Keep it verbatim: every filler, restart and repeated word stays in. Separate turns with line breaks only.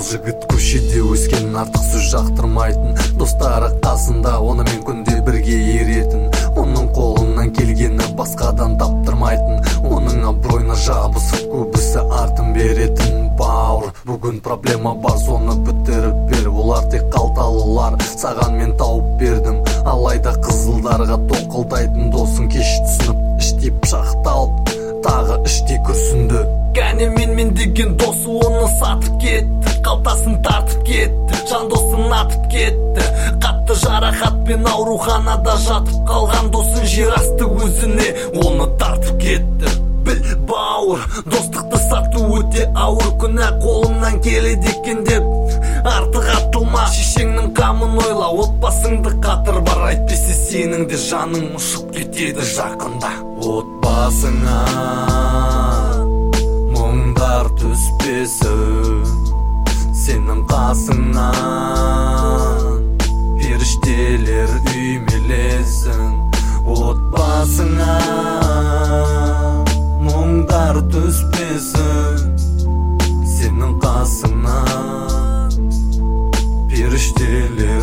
жігіт көшеде өскен, артық сөз жақтырмайтын, достары қасында онымен күнде бірге еретін, оның қолынан келгені басқадан таптырмайтын, оның абыройына жабысып көбісі артын беретін. Бауыр, бүгін проблема бар, соны бітіріп бер, олар тек қалталылар, саған мен тауып бердім. Алайда қызылдарға тоқылдайтын досың кеш түсініп, іштей пышақталып, тағы іштей күрсінді. Кәне мен мен деген досы оны сатып кетті, қалтасын тартып кетті, жан досын атып кетті. Қатты жарақатпен ауруханада жатып қалған досын жер асты өзіне оны тартып кетті. Біл бауыр, достықты сату өте ауыр күнә, қолыңнан келеді екен деп артық атылма. Шешеңнің қамын ойла, отбасыңды қатыр бар, әйтпесе сенің де жаның ұшып кетеді жақында. Отбасыңа мұңдар түспесін, сенің қасыңнан періштелер үймелесін. Отбасыңа мұңдар түспесін, сенің қасыңнан періштелер